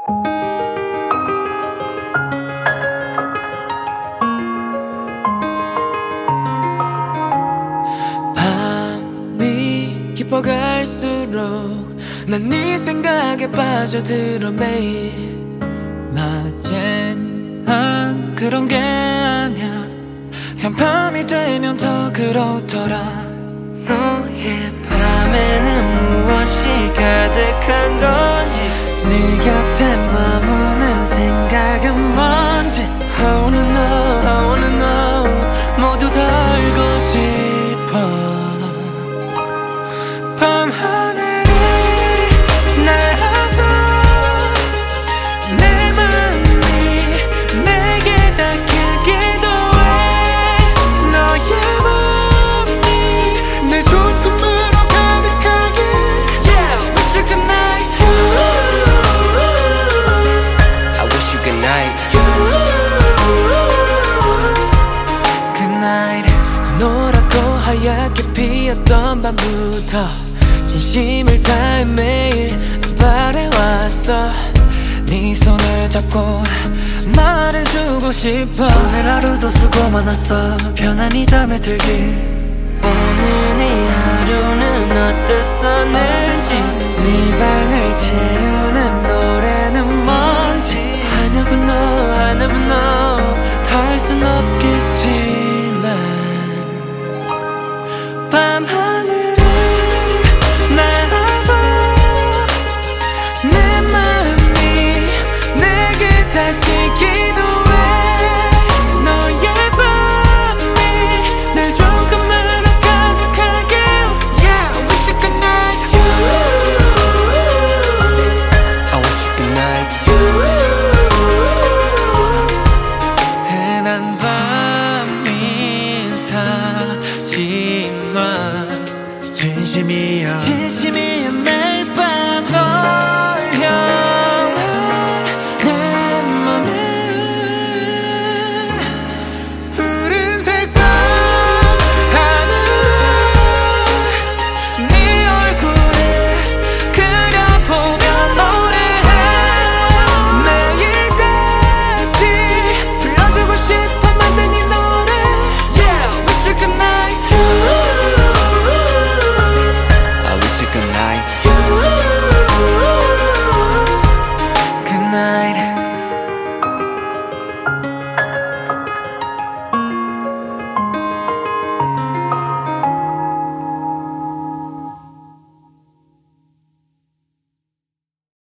밤이 깊어갈수록 난 네 생각에 빠져들어 매일. 낮엔 그런 게 아냐, 한밤이 되면 더 그렇더라. 너의 밤에는 무엇이 가득한 건지, 네 곁에 머무는 생각은 뭔지. I wanna know, I wanna know. 모두 다 알고 싶어. 밤하늘이 날아서 내 맘이 내게 닿기도 해. 너의 맘이 내 좋은 꿈으로 가득하게. Yeah, wish you good night. I wish you good night. Good night. 노랗고 하얗게 피었던 밤부터 진심을 다해 매일 바래왔어. 네 손을 잡고 말해주고 싶어. 오늘 하루도 수고 많았어. 편안히 잠에 들길. 오늘 네 하루는 어땠었는지. 네 방을 채우는